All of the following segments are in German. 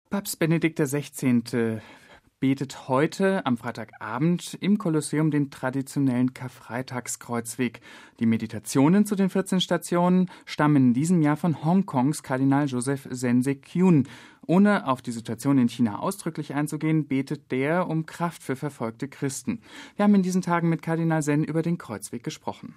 Papst Benedikt XVI. Betet heute am Freitagabend im Kolosseum den traditionellen Karfreitagskreuzweg. Die Meditationen zu den 14 Stationen stammen in diesem Jahr von Hongkongs Kardinal Joseph Sensek-Kyun. Ohne auf die Situation in China ausdrücklich einzugehen, betet der um Kraft für verfolgte Christen. Wir haben in diesen Tagen mit Kardinal Sen über den Kreuzweg gesprochen.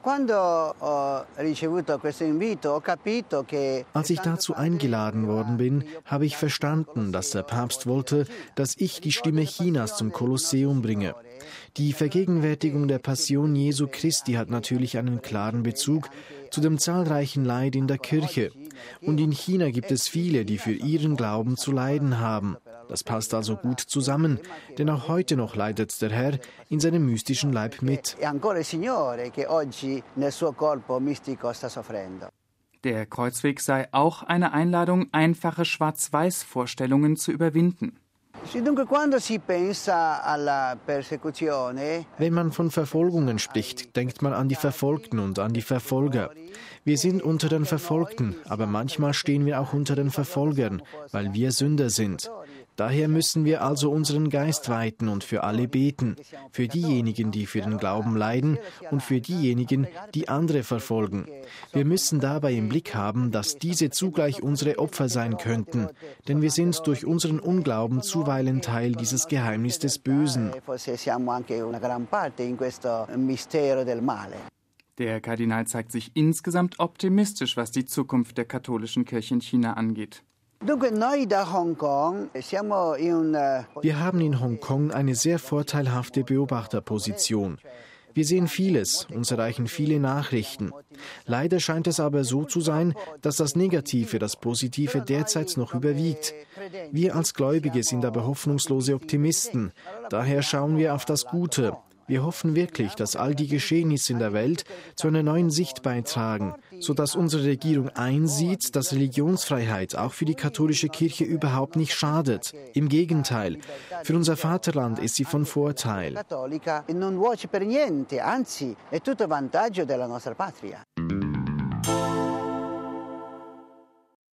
Als ich dazu eingeladen worden bin, habe ich verstanden, dass der Papst wollte, dass ich die Stimme Chinas zum Kolosseum bringe. Die Vergegenwärtigung der Passion Jesu Christi hat natürlich einen klaren Bezug zu dem zahlreichen Leid in der Kirche. Und in China gibt es viele, die für ihren Glauben zu leiden haben. Das passt also gut zusammen, denn auch heute noch leidet der Herr in seinem mystischen Leib mit. Der Kreuzweg sei auch eine Einladung, einfache Schwarz-Weiß-Vorstellungen zu überwinden. Wenn man von Verfolgungen spricht, denkt man an die Verfolgten und an die Verfolger. Wir sind unter den Verfolgten, aber manchmal stehen wir auch unter den Verfolgern, weil wir Sünder sind. Daher müssen wir also unseren Geist weiten und für alle beten, für diejenigen, die für den Glauben leiden und für diejenigen, die andere verfolgen. Wir müssen dabei im Blick haben, dass diese zugleich unsere Opfer sein könnten, denn wir sind durch unseren Unglauben zuweilen Teil dieses Geheimnis des Bösen. Der Kardinal zeigt sich insgesamt optimistisch, was die Zukunft der katholischen Kirche in China angeht. Wir haben in Hongkong eine sehr vorteilhafte Beobachterposition. Wir sehen vieles, uns erreichen viele Nachrichten. Leider scheint es aber so zu sein, dass das Negative, das Positive derzeit noch überwiegt. Wir als Gläubige sind aber hoffnungslose Optimisten. Daher schauen wir auf das Gute. Wir hoffen wirklich, dass all die Geschehnisse in der Welt zu einer neuen Sicht beitragen, sodass unsere Regierung einsieht, dass Religionsfreiheit auch für die katholische Kirche überhaupt nicht schadet. Im Gegenteil, für unser Vaterland ist sie von Vorteil.